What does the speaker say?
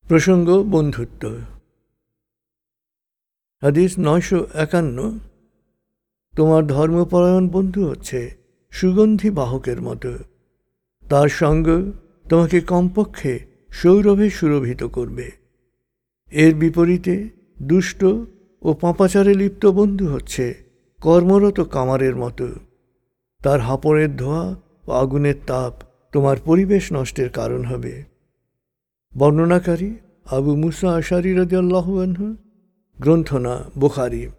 প্রসঙ্গ বন্ধুত্ব। হাদিস 951। তোমার ধর্মপরায়ণ বন্ধু হচ্ছে সুগন্ধি বাহকের মতো। তার সঙ্গ তোমাকে কমপক্ষে সৌরভে সুরভিত করবে। এর বিপরীতে দুষ্ট ও পাপাচারে লিপ্ত বন্ধু হচ্ছে কর্মরত কামারের মতো। তার হাঁপড়ের ধোঁয়া ও আগুনের তাপ তোমার পরিবেশ নষ্টের কারণ হবে। বর্ণনাকারী আবু মুসা আশারী রাদিয়াল্লাহু আনহু। গ্রন্থনা বুখারী।